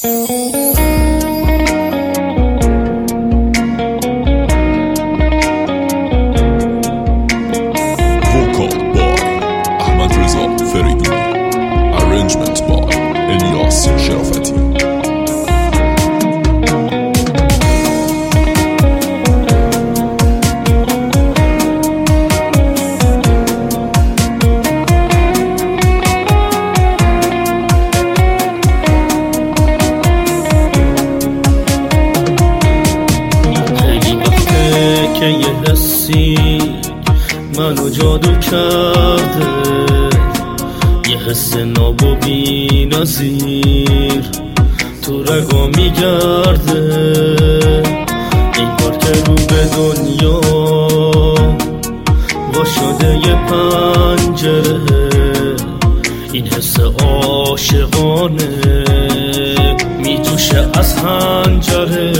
که یه حسی منو جادو کرده، یه حس ناب و بی نظیر تو رگا میگرده. این بار که رو به دنیا وا شده یه پنجره، این حس عاشقانه میجوشه از حنجره.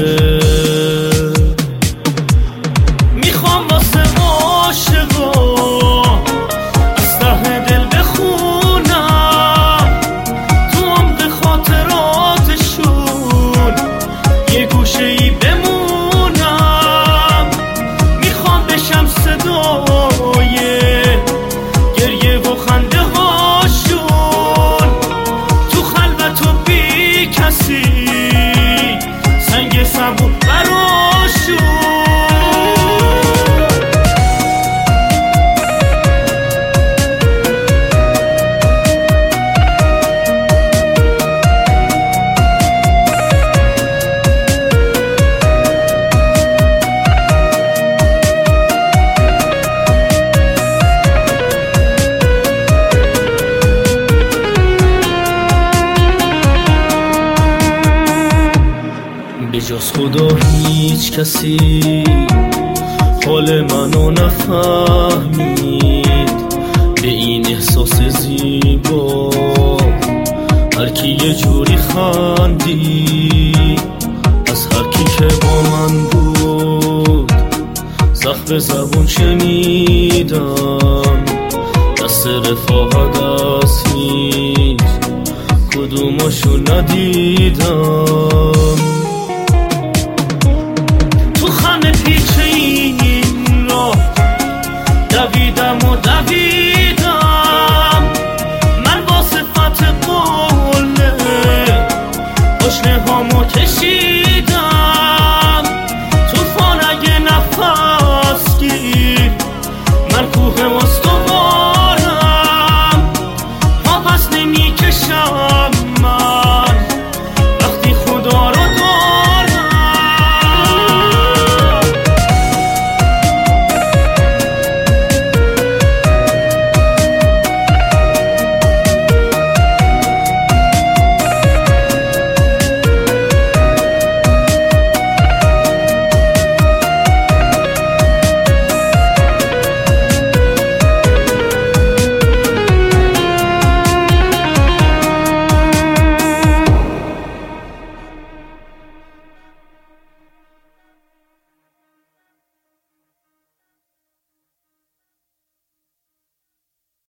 به جز خدا هیچ کسی حال منو نفهمید. به این احساس زیبا هر کی یه جوری خندید، از هر کی که با من بود زخم زبون شنیدم. دست رفاقت از هیچ کدوماشو ندیدم. من با صفت قله اشنه هامو کشیدم. توفان اگه نفس گیر من کوه استوارم، پا پس نمی کشم